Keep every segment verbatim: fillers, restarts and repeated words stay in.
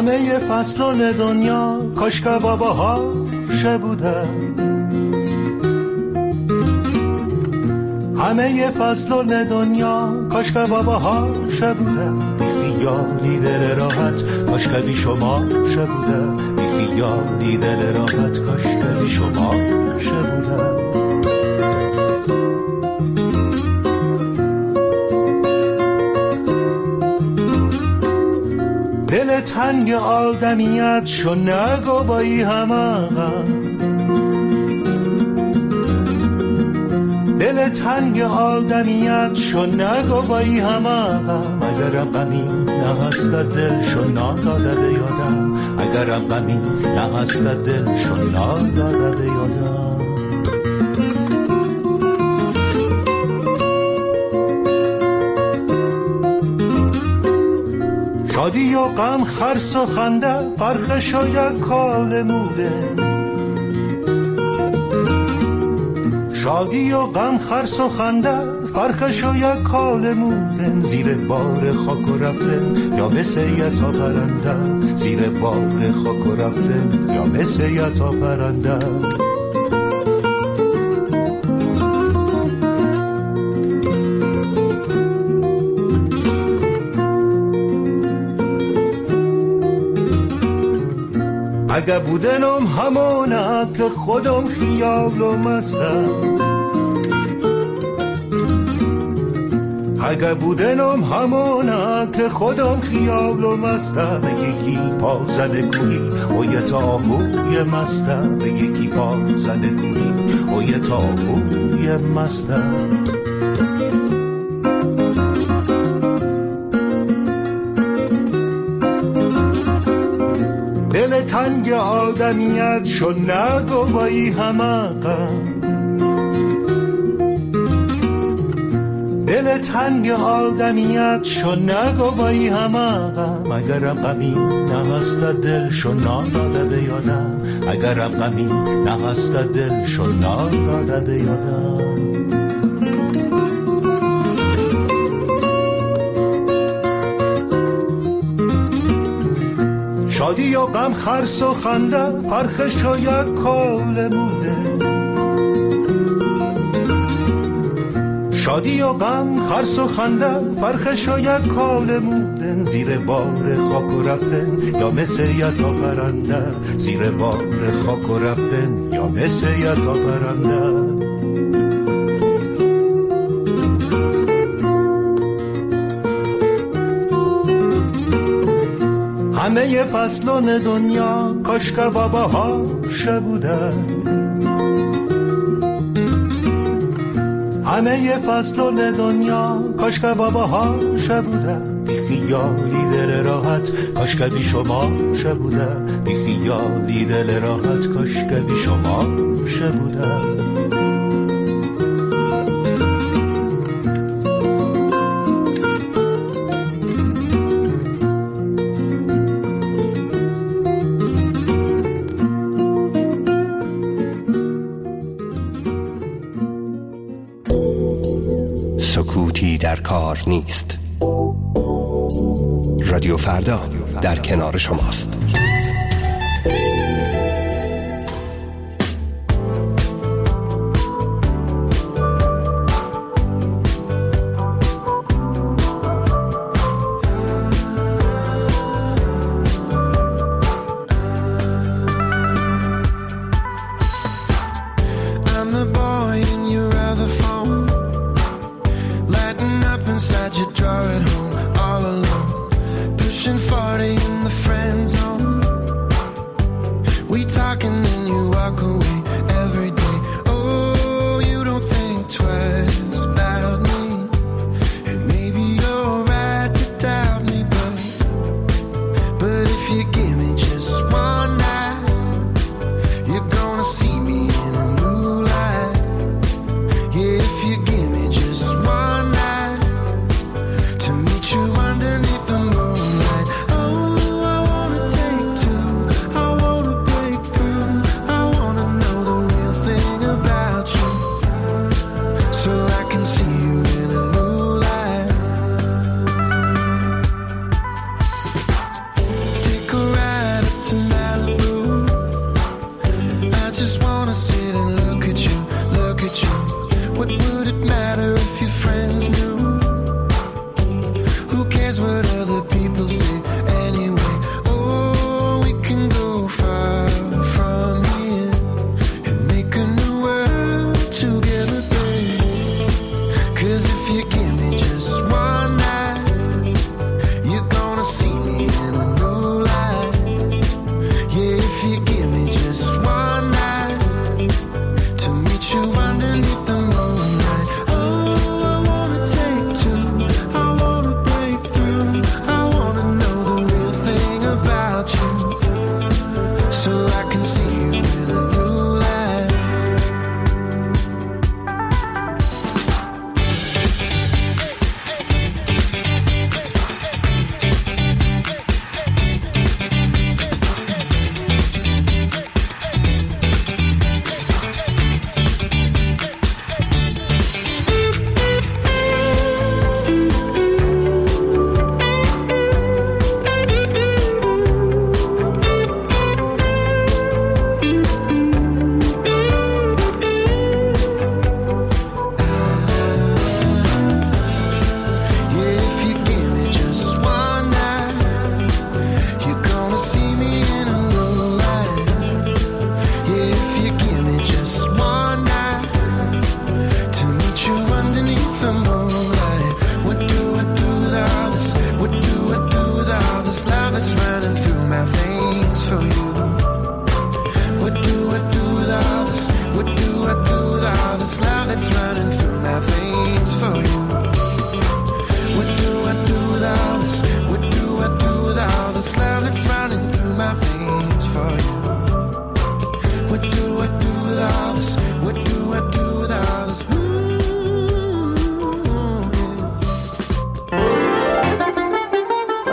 همه فصلان دنیا کاش که باباها بودن، همه فصلان دنیا کاش که باباها بودن، بی خیالی دل راحت کاش که بی شما بودن، بی خیالی دل راحت کاش که بی شما بودن. دل تنگ آدمیت شو نگو بایی همه، دل تنگ آدمیت شو نگو بایی همه، اگرم غمی نه هست دل شو ناداده یادم، اگرم غمی نه هست دل شو ناداده یادم. شادی و غم خرس و خنده فرخش و یک کال موده، شادی و غم خرس و خنده فرخش و یک کال موده، زیر بار خاک و رفتن یا مثل یتا پرنده، زیر بار خاک و رفتن یا مثل یتا پرنده. اگه بودنم همونه که خودم خیال و مستم، اگه بودنم همونه که خودم خیال و مستم، یکی پا زده کوهی و یه تاهوی مستم، یکی پا زده کوهی و یه تاهوی مستم. دل تنگ آدمیت شو نگو بایی همه، دل تنگ آدمیت شو نگو بایی همه، اگرم غمی نه هست دل شو ناداده یادم، اگرم غمی نه هست دل شو ناداده یادم. شادی و غم خرس و خنده فرخش و یک کال موده، شادی و غم خرس و خنده فرخش و یک کال موده، زیر بار خاک و رفتن یا مثل یتا پرنده، زیر بار خاک و رفتن یا مثل یتا پرنده. همه فصلان دنیا کاش که باباها بودن، همه فصلان دنیا کاش که باباها بودن، بی خیالی دل راحت کاش که بی شما بودن، بی خیالی دل راحت کاش که بی شما بودن. سکوتی در کار نیست. رادیو فردا در کنار شماست. See me in a new light.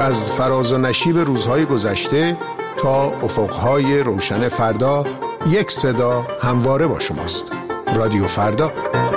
از فراز و نشیب روزهای گذشته تا افقهای روشن فردا، یک صدا همواره با شماست. رادیو فردا.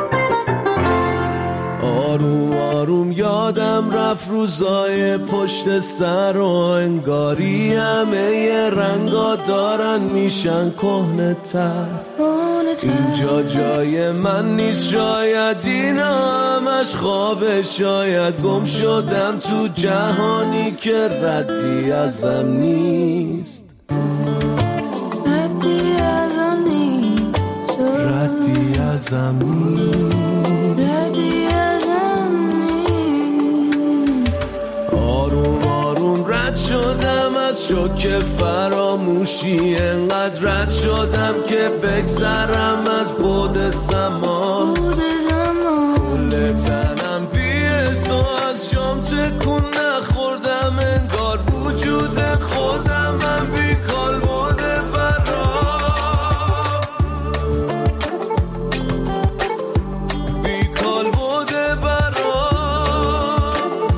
آروم آروم یادم رفت روزای پشت سر و انگاری همه رنگا دارن میشن کهنه تر. اینجا جای من نیست، شاید این همش خوابه، شاید گم شدم تو جهانی که ردی ازم نیست. ردی ازم نیست، ردی ازم نیست، ردی ازم نیست. آروم آروم رد شدم از شوک فراموشی، انقدر رد شدم که بگذرم از بعد زمان. کل تنم بیست و از شام تکون نخوردم، انگار وجود خودم من بیکال بوده برام، بیکال بوده برام،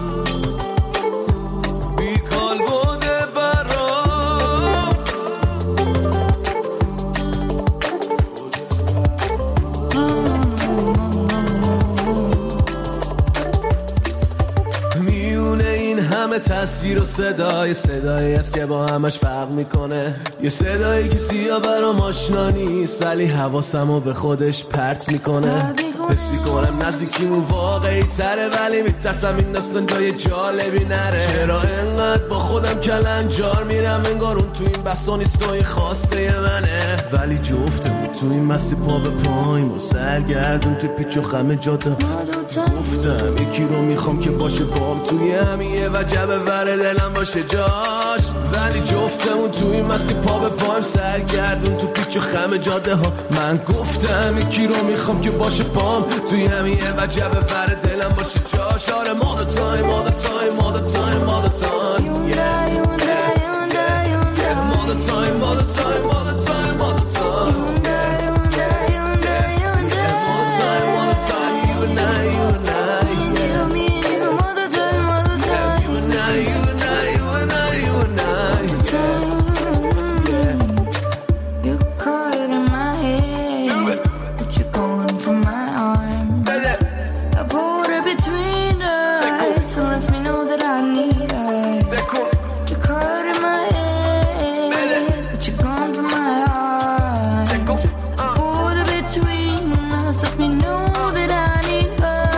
بیکال بوده برام. میونه این همه تصویر و صدای، صدایی است که با همش فرق میکنه، یه صدایی که سیاه برام آشنا نیست ولی حواسمو به خودش پرت میکنه. حس میکنم نزدیکیمون واقعی تره ولی میترسم این داستان جای جالبی نره. چرا انقدر با خودم کلنجار میرم، انگار اون تو این بسا نیست و این خواسته منه، ولی جفتمون تو این مستی پا به پاییم و سرگردون تو پیچ و خم جاده. گفتم یکی رو میخوام که باشه بام توی همیه و جبه ور دلم باشه جاش، ولی جفتمون تو این مستی پا به پاییم سرگردون تو پیچ و خم جاده ها. من گفتم یکی رو میخوام که باشه بام توی همیه و جبه ور دلم باشه جاش. آره all the time, all the time, all the time, all the time, yeah, yeah, yeah, yeah, all the time, all the time, all the time, all the time, yeah, yeah, yeah, all the time, all the time, you and I, you and I, yeah, all the time, all the time, you and I, you and I, you and I, you and I, yeah. You're caught in my head, but you're going for my arm. I put it between us, so lets me know that I need her. You're caught in my head, but you're gone from my heart. I put it between us, let me know that I need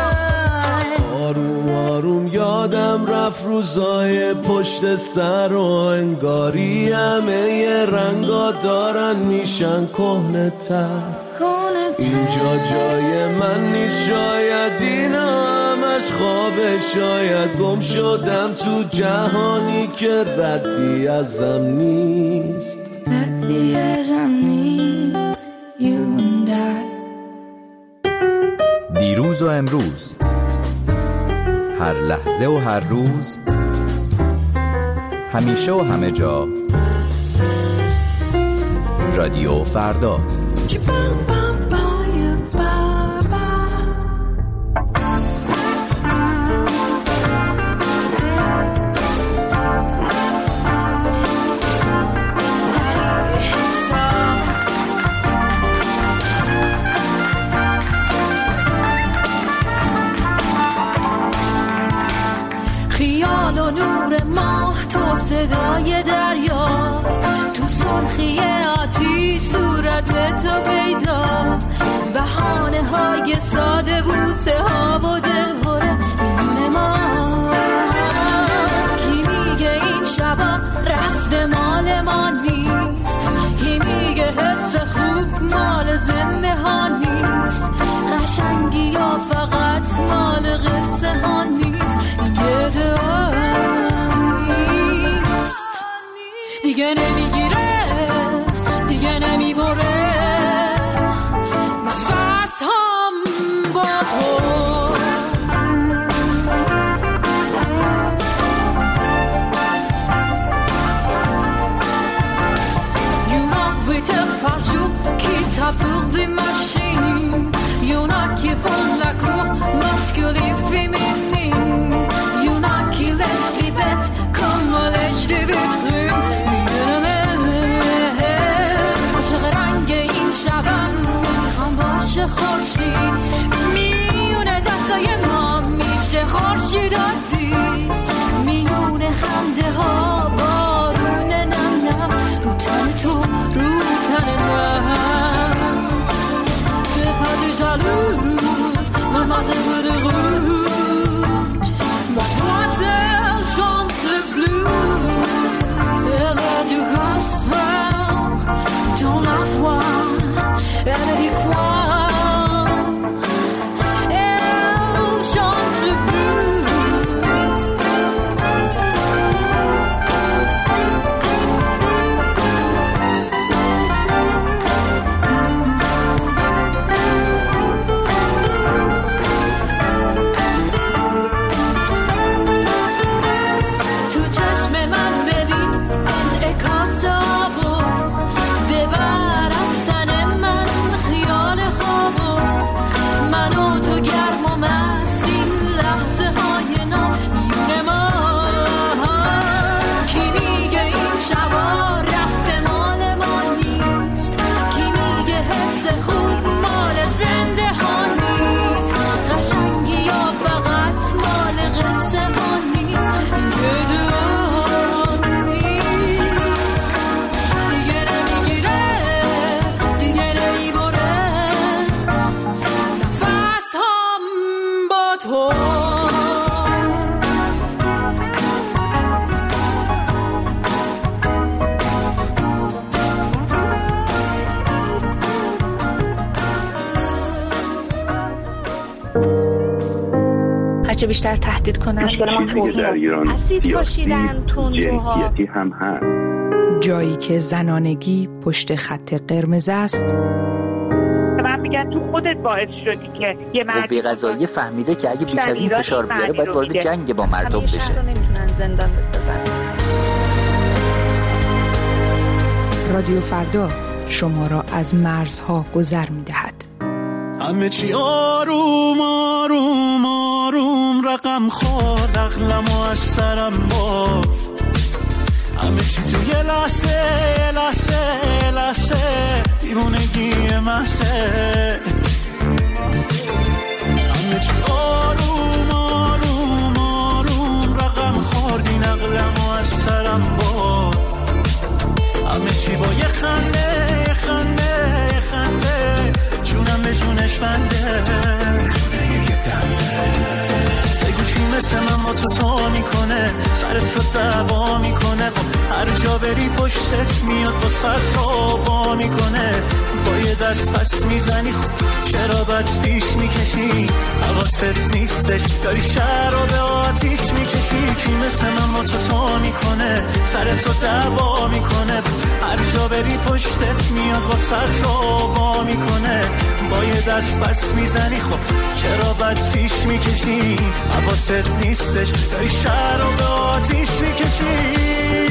her. آروم آروم یادم رفت روزای پشت سر و انگاری همه رنگا دارن میشن کهنه تر. اینجا جای من نیست، شاید این همش خوابه، شاید گم شدم تو جهانی که ردی ازم نیست، ردی ازم نیست. You and I. دیروز و امروز، هر لحظه و هر روز، همیشه و همه جا، رادیو فردا. خیال و نور ماه، تو صدای دریا، تو سرخی آتیش صورت تو پیدا، بهانه های ساده بوسه ها و دلهوره میونه ما. کی میگه این شبا رفته مال ما نیست، کی میگه حس خوب مال زنده ها نیست، قشنگی یا فقط مال قصه ها نیست، یه دارم نیست، دیگه نمیگیره، دیگه نمیبره نفس هم با تو. You know we took par jour qui tape pour des machines, خورشید میونه دستای ما میشه خورشید عادی میونه خنده ها بارون نم نم رو تن تو رو تن من چه پرده جلوز من مازه بره غروج من مازه شانس بلوز c'est l'heure du gospel dans la foi elle dit quoi elle chante le blues tu چشم من ببین انعکاسابو ببر از تن من خیال خوابو من و تو گرم و مست این لحظه های نامیون ما کی میگه این شبا رفته مال ما نیست کی میگه حس خوب مال زنده ها نیست قشنگی یا فقط مال قصه ها نیست بدون نیست دیگه نمیگیره دیگه نمیبره نفس هم با تو هرچه بیشتر تهدید کنن مشکل ما توهین اسید پاشیدن تندروها جنسیتی هم هست. جایی که زنانگی پشت خط قرمز است. من میگن تو خودت باعث شدی که یه مرد قوه قضاییه فهمیده که اگه بیش از این فشار بیاره باید وارد جنگ با مردم بشه. همیشه رو نمیتونن زندان بسازن. رادیو فردا شما را از مرزها گذر می‌دهد. همه چی آروم آروم آروم رقم خورد عقلمو از سرم برد همه چی تو یه لحظه یه لحظه یه لحظه دیوونگی محضه همه چی آروم آروم آروم رقم خورد این عقلمو از سرم برد همه چی با یه خنده یه خنده یه خنده جونم به جونش بنده یه دنده بگو کی مثل من با تو تو میکنه سرت رو دعوا میکنه هر جا بری پشتت میاد با سرت رو با میکنه با یه دست پس میزنی خب چرا بد پیش میکشی حواست نیستش داری شهر رو به آتیش میکشی کی مثل من با تو تو میکنه سرت رو دعوا میکنه هر جا بری پشتت میاد با سرت رو با میکنه با یه دست پس میزنی خب چرا بد پیش میکشی حواست نیستش داری شهر رو به آتیش میکشی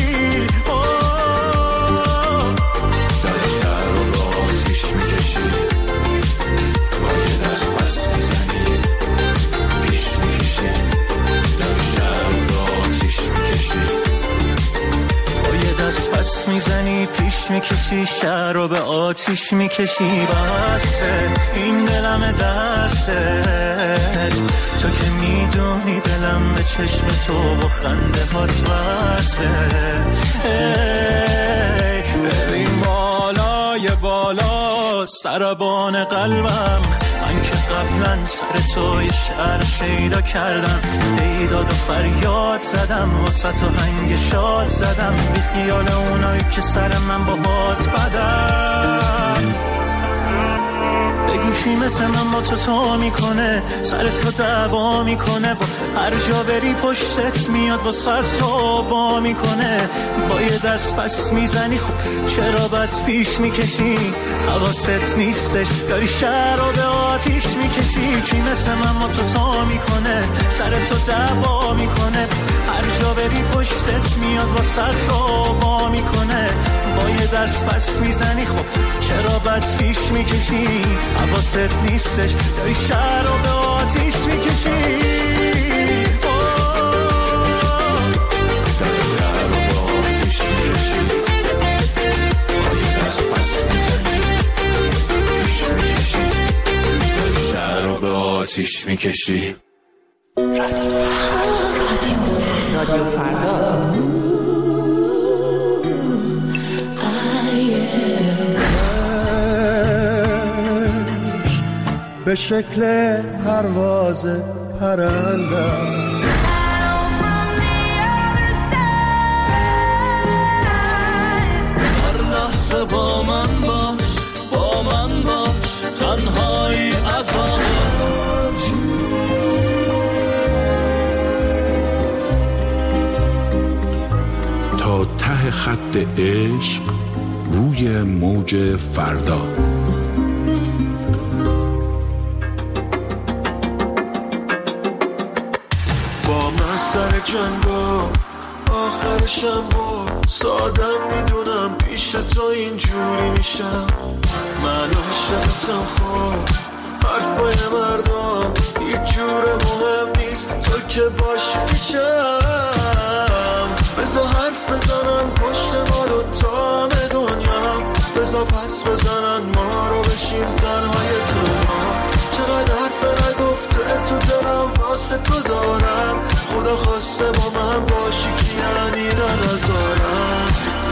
داری شهر رو به آتیش میکشی با یه دست پس میزنی پیش میکشی داری شهر رو به آتیش میکشی با یه دست پس میزنی پیش میکشی شهر رو به آتیش میکشی بسته این دلم دستت تو که میدونی دلم به چشم تو و خنده هات واسه ببین بالای بالا سربان قلبم من که قبلا سر تو یه شعر شیدا کردم ایداد و فریاد زدم واسه تو هنگ شاد زدم بی خیال اونایی که سر من با هات بدم بگو کی مثل من با تو تو میکنه سرت رو دعوا میکنه با هر جا بری پشتت میاد با سرت رو با میکنه با یه دست پس میزنی خب چرا بد پیش میکشی حواست نیستش داری شهر رو به آتیش میکشی کی مثل من با تو تو میکنه سرت رو دعوا میکنه هر جا بری پشتت میاد با سرت رو با میکنه با یه دست پس میزنی خب چرا بد پیش میکشی حواست نیستش داری شهر رو به آتیش میکشی آتیش میکشی. رادیو فردا. به شکل پرواز پرندم هر لحظه با من باش، با من باش، تنهایی عذاب تا ته خط عشق روی موج فردا. با من سر جنگا آخرشم با سادم میدونم پیش تو اینجوری میشم. من عاشقتم خواب حرفای مردم هیچ جور مهم نیست تو که باشی میشم. بزا حرف بزنن پشت ما دوتا دنیا، بزا پس بزنن ما رو بشیم تنهای تنها. چقدر حرف نگفته تو دلم واسه تو دارم، خدا خواسته با من باشی که یعنی ندارم.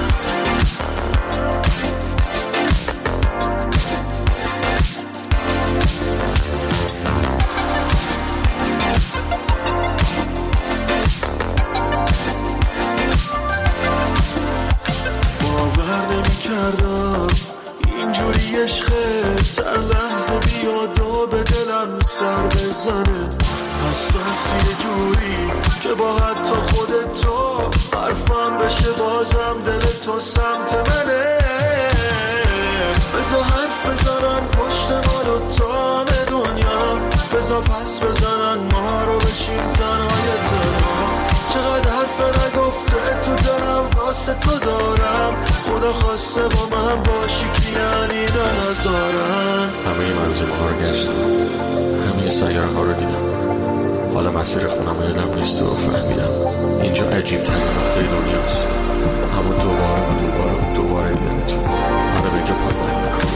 کردم اینجوری عشقه سر لحظه بیاد و به دلم سر بزنه. حساسی یه جوری که با حتی خودتو حرفم بشه بازم دل تو سمت منه. بزا حرف بزنن پشت ما دوتا دنیا، بزا پس بزنن ما رو بشیم تنهای تنها. چقدر حرف نگفته تو دلم واسه تو دارم، خدا خواسته با من باشی که یعنی نذارم. همه منظومه ها رو گشتم، همه سیاره ها رو دیدم، حالا مسیر خونم رو یادم نیست و فهمیدم اینجا عجیب ترین نقطه دنیاست. اما دوباره و دوباره و دوباره دیدنتون منو به اینجا پایمال میکنم.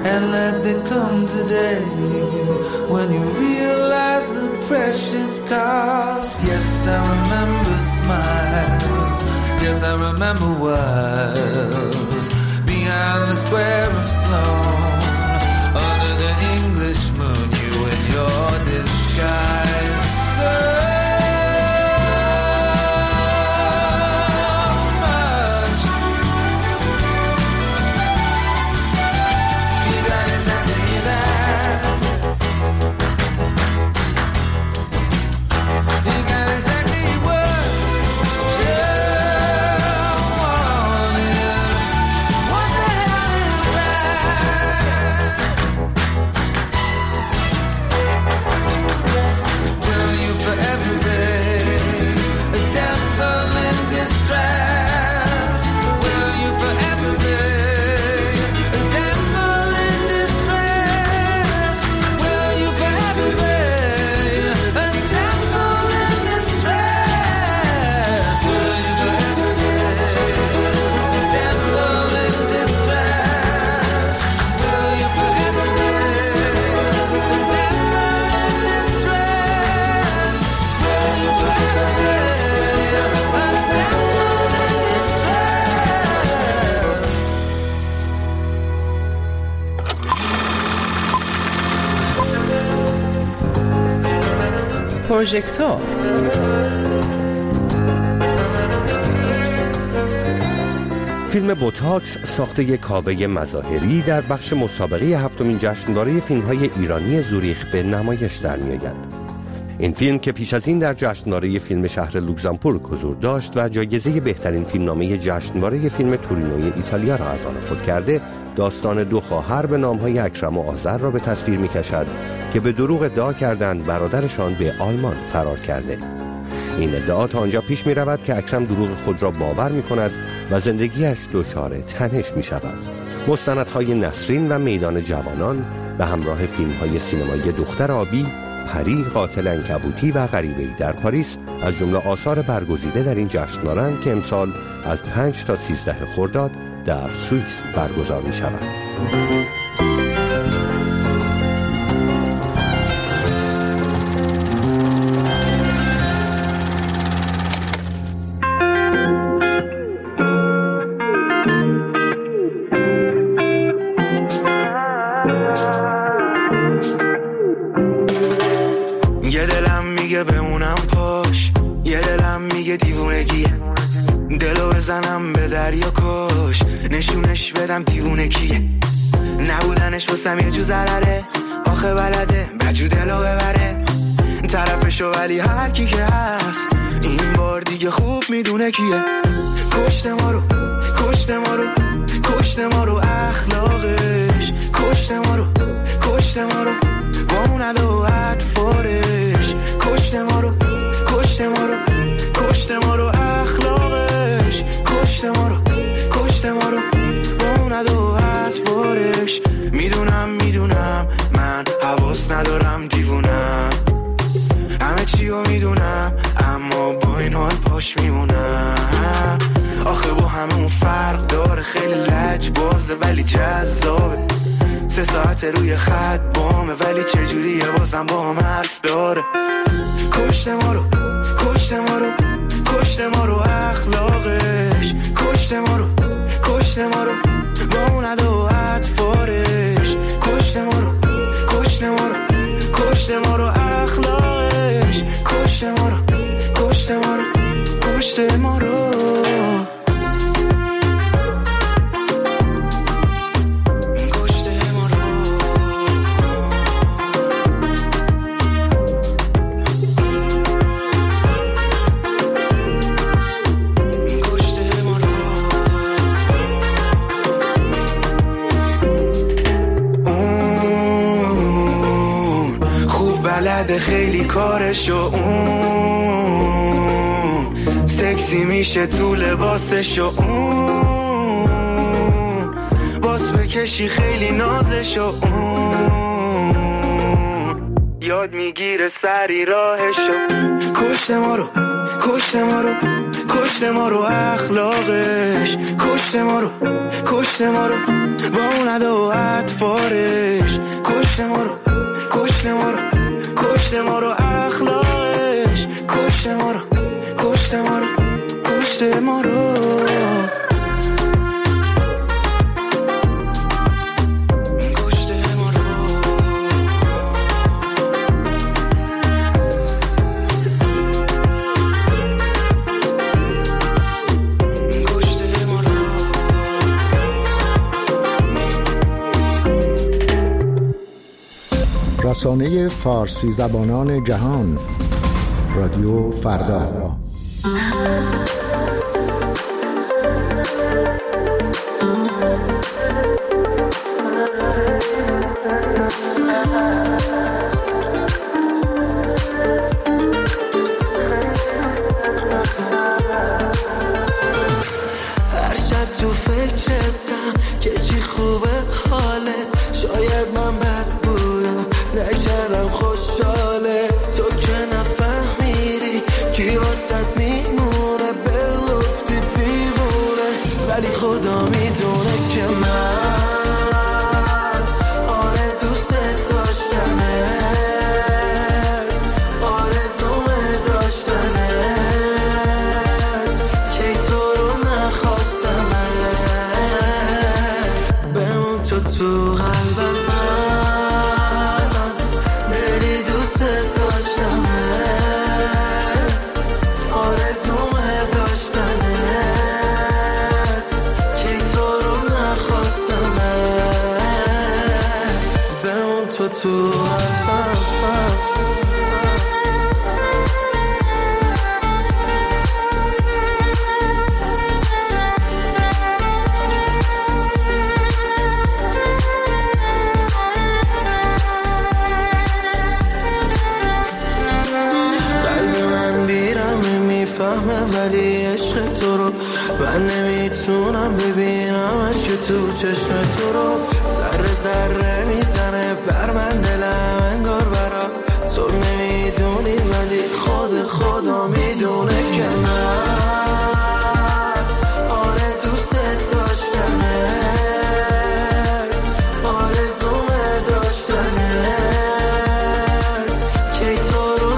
and let there come today when you realize the precious cost. Yes, I remember smiles. Yes, I remember words behind the square of stone, under the English moon, you in your disguise. So much. You got exactly that. You got exactly what you wanted. What the hell is that? Will you forever be a damsel in distress? Will you forever be a damsel in distress? Will you forever be a damsel in distress? Will you forever be a damsel in distress? Will you forever be a damsel in distress? Will you forever be a پروژکتور فیلم بوتاکس ساخته یک کاوه مظاهری در بخش مسابقه هفتمین جشنواره فیلم‌های ایرانی زوریخ به نمایش در می‌آید. این فیلم که پیش از این در جشنواره فیلم شهر لوکزامبورگ حضور داشت و جایزه بهترین فیلمنامه جشنواره فیلم تورینوی ایتالیا را از آن خود کرده، داستان دو خواهر به نام‌های اکرم و آذر را به تصویر می‌کشد که به دروغ ادعا کردند برادرشان به آلمان فرار کرده. این ادعا تا آنجا پیش می رود که اکرم دروغ خود را باور می کند و زندگیش دچار تنش می شود. مستندهای نسرین و میدان جوانان به همراه فیلم‌های سینمایی دختر آبی، پری، قاتل عنکبوتی و غریبه‌ای در پاریس از جمله آثار برگزیده در این جشنواره‌اند که امسال از پنج تا سیزده خرداد در سوئیس برگزار می شود. یه دلم میگه بمونم پاش، یه دلم میگه دیوونگیه، دلو بزنم به دریا کش، نشونش بدم دیوونه کیه، نبودنش واسم یه جو ضرره، آخه بلده بجو دلو ببره طرفشو، ولی هر کی که هست این بار دیگه خوب میدونه کیه. کشت ما رو، کشت ما رو، کشت ما رو اخلاقش، کشت ما رو، کشت ما رو با اون عدو اطفارش، کشت ما رو، کشت ما رو، کشت ما رو اخلاقش، کشت ما رو، کشت ما رو با اون عدو اطفارش. میدونم میدونم من حواس ندارم دیوونم، همه چیو میدونم اما با این حال پاش میمونم. آخه با همه اون فرق داره، خیلی لج بازه ولی جذابه، سه ساعت روی خط بامه ولی چجوریه بازم با هم حرف داره. کشت ما رو، کشت ما رو، کشت ما رو اخلاقش، کشت ما رو، کشت ما رو با اون عدو اطفارش، کشت ما رو، کشت ما رو، کشت ما رو اخلاقش، کشت ما رو، کشت ما رو، کشت ما رو. بلده خیلی کارشو، اون سکسی میشه تو لباسشو، اون باز بکشی خیلی نازشو، اون یاد میگیره سری راهشو. کشت ما رو، کشت ما رو، کشت ما رو اخلاقش، کشت ما رو، کشت ما رو با اون ادا و اطفارش کشت ما رو کشت ما رو کشت ما رو اخلاقش کشت ما رو کشت ما رو کشت ما رو رسانه فارسی زبانان جهان رادیو فردا. هر شب تو فکرتم که چی خوبه حالت، شاید من بد بودم نکردم خوشحالت، تو که نفهمیدی کی واسد میمونه بلفتی دیوونه، ولی خدا میدونه که من آره دوست داشتمه، آرزومه داشتنت که تو رو نخواستمت، بمون تو تو قلبم تو قلب من بیرمه میفهمه ولی عشق تو رو من نمیتونم ببینمش که تو چشم تو رو ذره ذره میزنه بر من دلم انگار برات، تو نمیدونی ولی خود خدا میدونه که من آره دوست داشتمه، آرزومه داشتنت که تو رو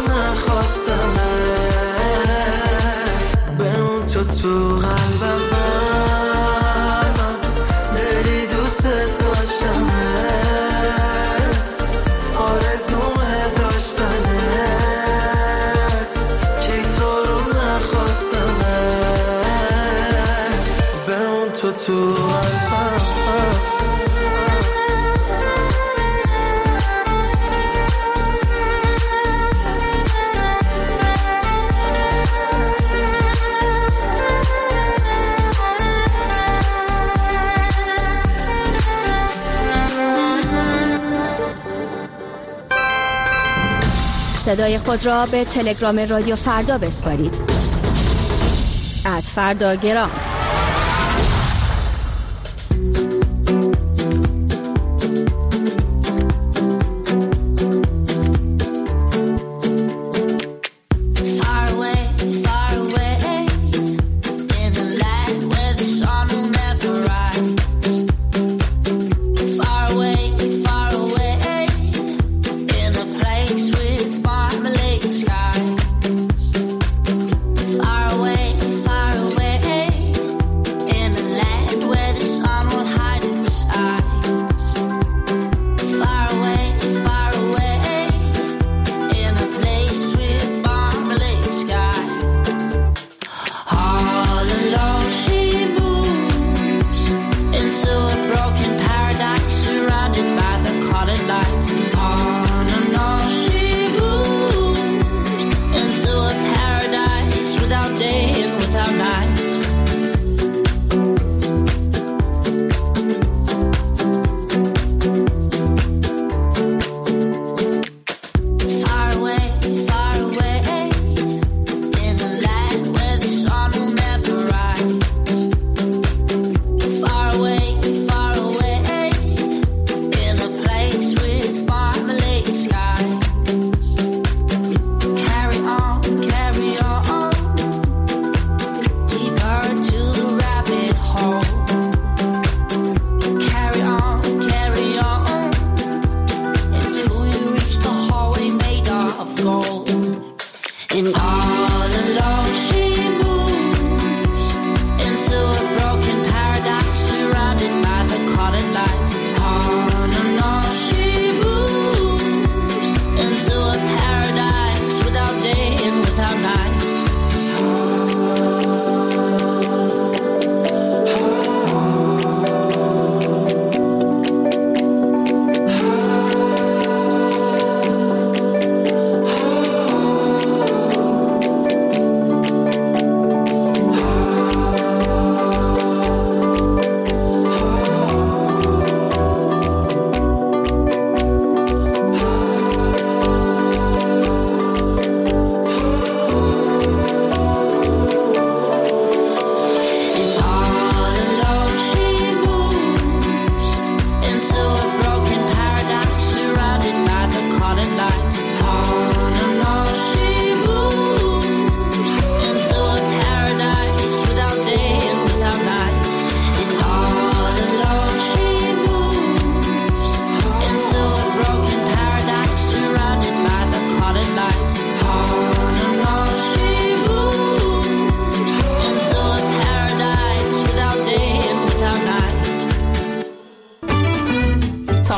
نخواستمت، بمون تو تو قلبم تو صدای خود را به تلگرام رادیو فردا بسپارید. ات فردا گرام. Far away, far away.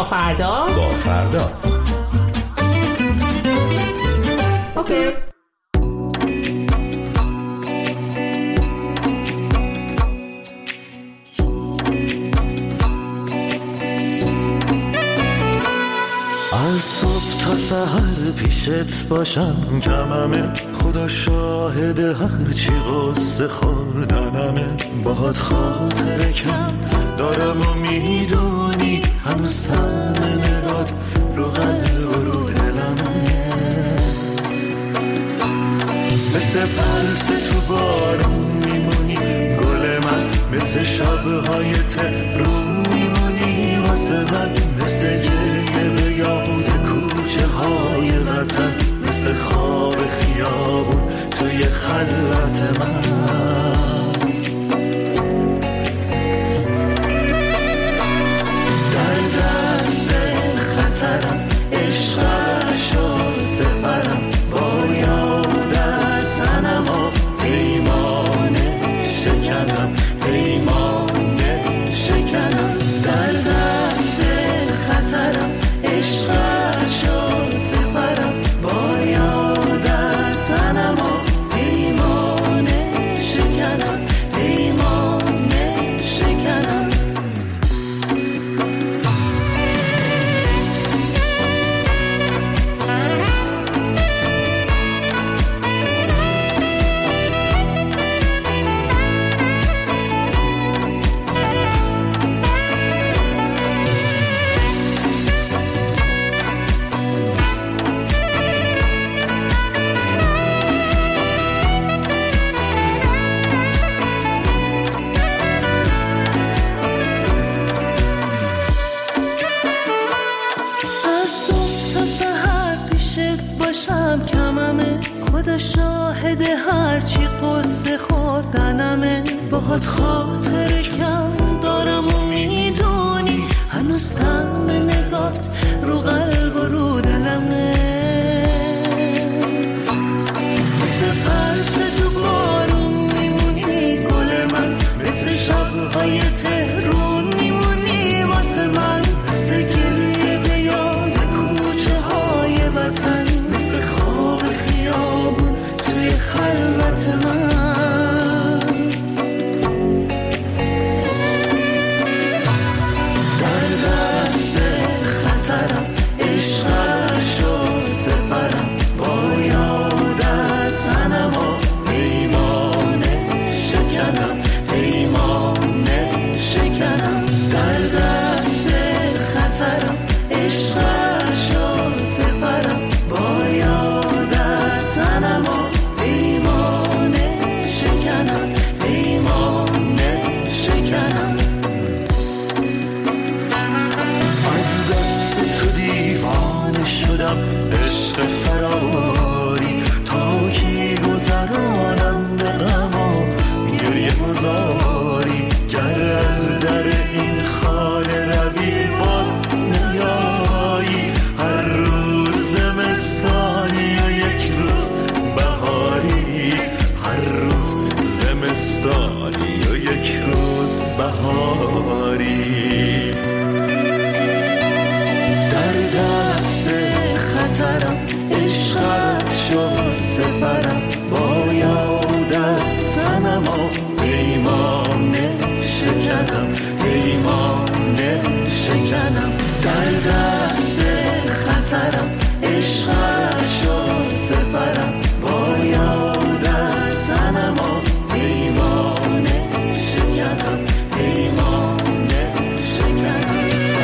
تا فردا با فردا. اوکی. از صبح تا سحر پیشت باشم کممه، خدا شاهد هرچی قصه خوردنمه، باهات خاطره کم دارم و میدونی هنوز تن نگات رو قلب و رو دلمه، مثل پرس تو بارون میمونی گل من، مثل شبهای تهرون میمونی واسه من، مثل گریه به یاد کوچه های وطن، مثل خواب خیابون توی خلوت من. در دست خطرم عشقش و سفرم، با یادت سنم و پیمانه شکنم، پیمانه شکنم. در دست خطرم عشقش و سفرم، با یادت سنم و پیمانه شکنم، پیمانه شکنم. خدا شاهد هرچی قصه خوردنمه، باهات خاطر کم دارم و میدونی هنوز تم نگات رو قلب و رو دلمه، مثل پرس تو بارون میمونی گل من، مثل شبهای تهرون میمونی واسه من، مثل گریه به یاد کوچه های وطن، مثل خواب خیابون توی خلوت من. در دست خطرم عشقش و سفرم، با یادت سنم و پیمانه شکنم، پیمانه شکنم. در دست خطرم عشقش و سفرم، با یادت سنم و پیمانه شکنم، پیمانه شکنم. از دست تو دیوانه شدم عشق فراری، تا کی گذرانم به غم و گریه گذاری، گر از در این خانه روی باز نیایی، هر روز زمستانی و یک روز بهاری، هر روز زمستانی و یک روز بهاری. در دست خطرم عشقش و سفرم، با یادت سنم و پیمانه شکنم، پیمانه شکنم. در دست خطرم عشقش و سفرم، با یادت سنم و پیمانه شکنم، پیمانه شکنم.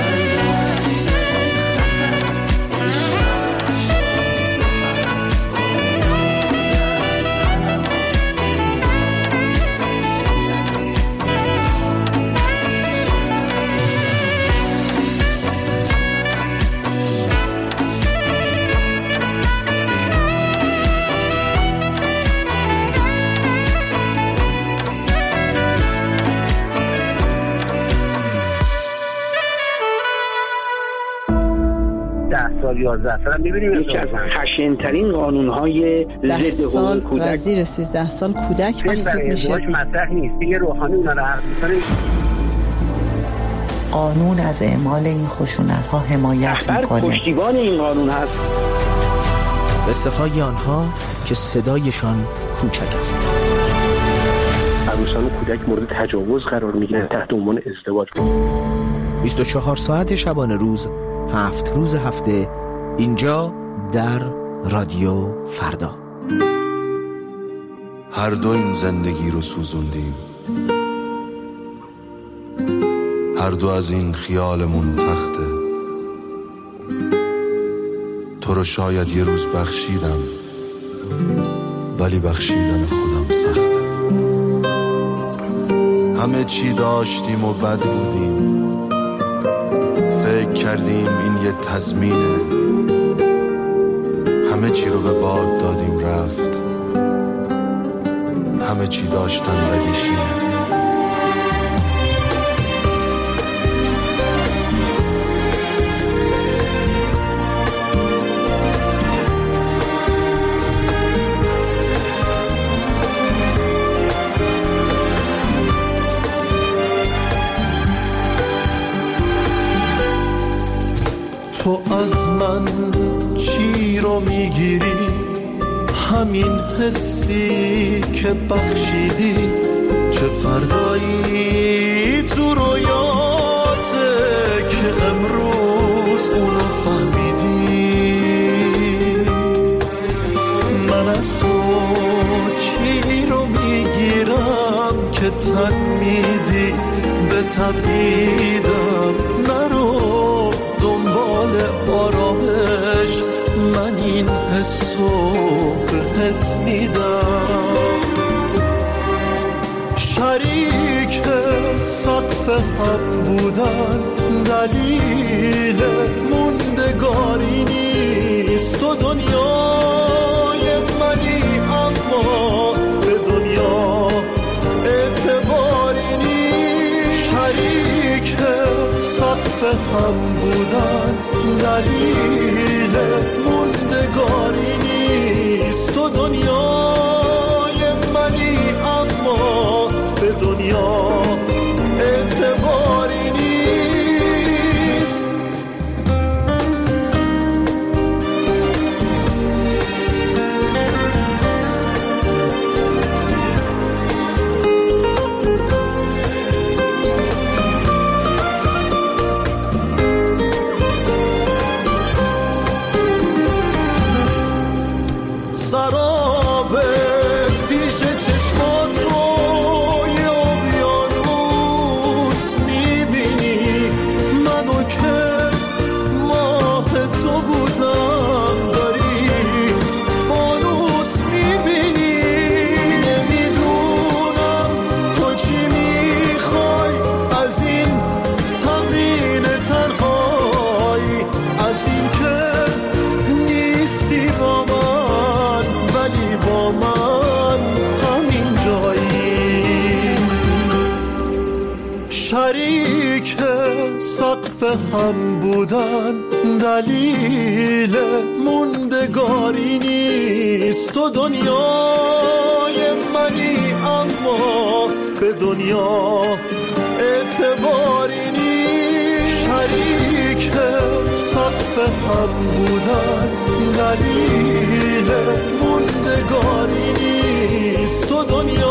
سال یازده سال می‌بینیم یکی از خشن‌ترین قانون‌های ضد حقوق کودک و زیر سیزده سال کودک محسوب میشه. مطرح نیست دیگه. روحانی اونا رو حرف می‌زنه. قانون از اعمال این خشونت‌ها حمایت می‌کنه. پشتیبان این قانون هست. قصه های آنها که صدایشان کوچک است. عروسان و کودک مورد تجاوز قرار می‌گیرند تحت عنوان ازدواج. بیست و چهار ساعت شبانه روز، هفت روز هفته، اینجا در رادیو فردا. هر دو این زندگی رو سوزوندیم، هر دو از این خیالمون تخته. تو رو شاید یه روز بخشیدم، ولی بخشیدن خودم سخته. همه چی داشتیم و بد بودیم، فکر کردیم این یه تضمینه. همه چی رو به باد دادیم رفت، همه چی داشتن بدیشینه. تو از من چی رو میگیری؟ همین حسی که بخشیدی. چه فردایی تو رویاته که امروز اونو فهمیدی؟ من از تو چی رو میگیرم که تن میدی به تبعیدم؟ نرو دنبال آرامش، من این حسو بهت میدم. شریک سقف هم بودن دلیل موندگاری نیست. تو دنیای منی اما به دنیا اعتباری نیست. شریک سقف هم بودن دلیل موندگاری نیست. تو دنیای منی اما به دنیا اعتباری نیست. شریک سقف هم بودن دلیل موندگاری نیست. تو دنیای منی اما به دنیا اعتباری نیست. شریک سقف هم بودن دلیل موندگاری نیست. تو دنیا